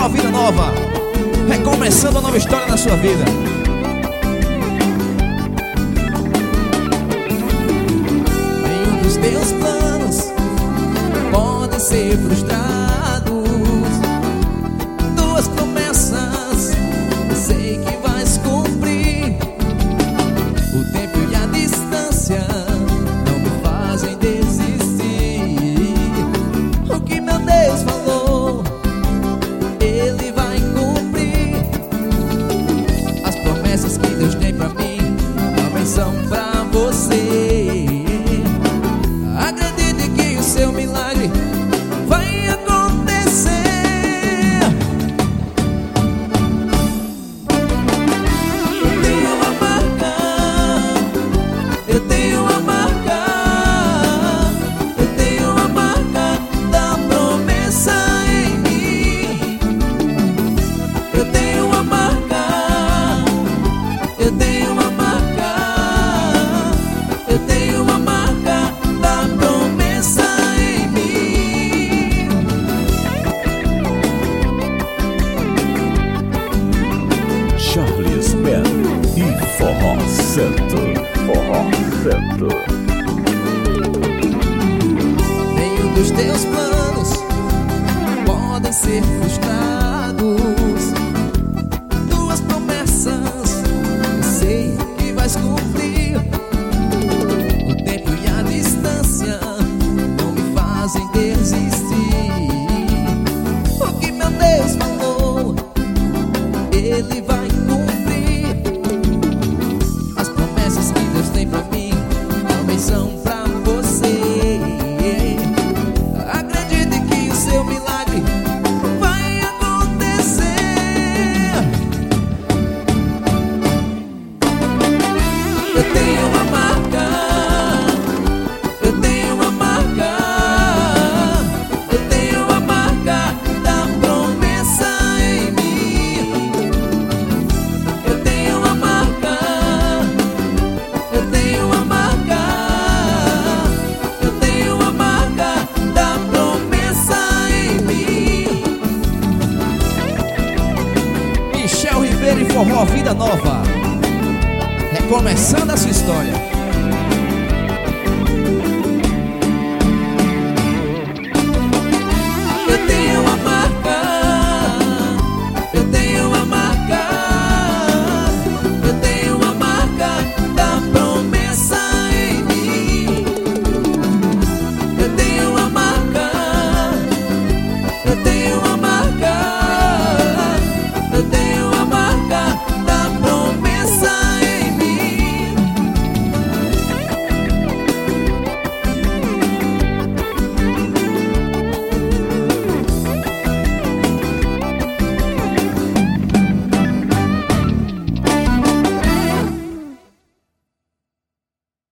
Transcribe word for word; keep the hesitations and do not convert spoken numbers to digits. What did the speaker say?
Forró Vida Nova, recomeçando uma nova história na sua vida. Nenhum dos teus planos podem ser frustrados. Duas promessas sei que vais cumprir. O tempo e a distância não me fazem desistir. O que meu Deus falou, Ele vai cumprir. As promessas que Deus tem pra mim também são pra você. Acredite que o seu milagre vai acontecer. Eu tenho uma marca, eu tenho uma marca, eu tenho uma marca da promessa em mim. Eu tenho uma marca, eu tenho uma marca, eu tenho uma marca da promessa em mim. Charles Ben e Forró Santo. Forró Santo. Nenhum dos teus planos podem ser frustrados. Duas promessas eu sei que vais cumprir. O tempo e a distância não me fazem desistir. O que meu Deus falou, Ele vai cumprir. As promessas que Deus tem pra mim também são pra você. Acredite que o seu milagre vai acontecer. Eu tenho uma marca, eu tenho uma marca, eu tenho uma marca da promessa em mim. Eu tenho uma marca, eu tenho uma marca, eu tenho uma marca da promessa em mim. Michel Ribeiro e Forró Vida Nova, recomeçando a sua história.